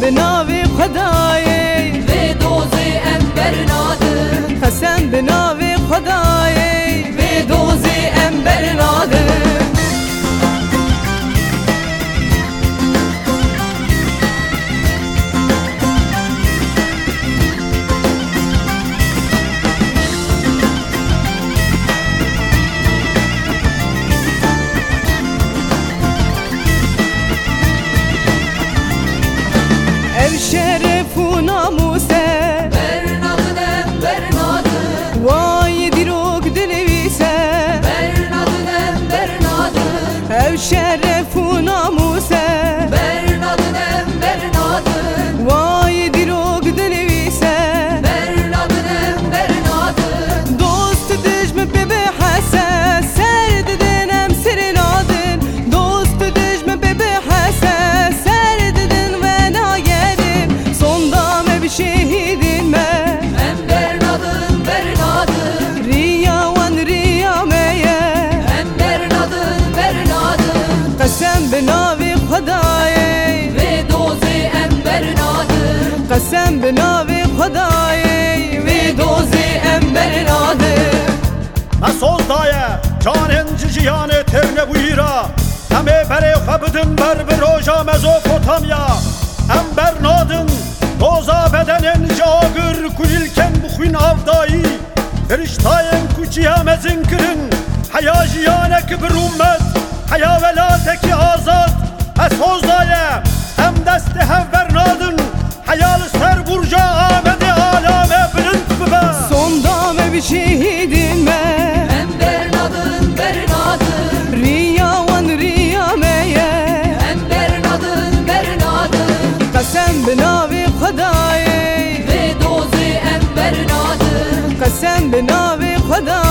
بناوی خدای به دوزی انبر نادر قسم بناوی خدای به دوزی انبر نادر شرف و ناموسه برنادم برنادم وای دیروگ دلویسه برنادم برنادم ev şeref u namuse برنادم برنادم vay dirog dilvise برنادم برنادم dost dijme bebe hasen ser dedenem serin adın dost dijme bebe hasen ser dedin ve nagedim sonda me bir şehidin me em bernadım bernadım riya wan riya meye em bernadım bernadım qasem binavi khudai ve dozi em bernadım قسم بناوی خدای وی دوزی انبر ناده مسوز دایه جانن جیانه ترنه بویرا همه بره خبدن بر بروژا مزوپوتامیا انبر نادن دوزا بدنن جاگر کلیلکن بخوین avdayı فرشتاین کچیا مزنکرن حیا جیانه کبر امت حیا ولاتکی آزاد مسوز دایه هم دست هفبر نادن حیال سر برجا آمده آلامه بلند ببه Sonda me bir şehidin me em bernadım bernadım Riya wan riya meye em bernadım bernadım قسم بناوی خدای ve dozi em bernadım قسم بناوی خدای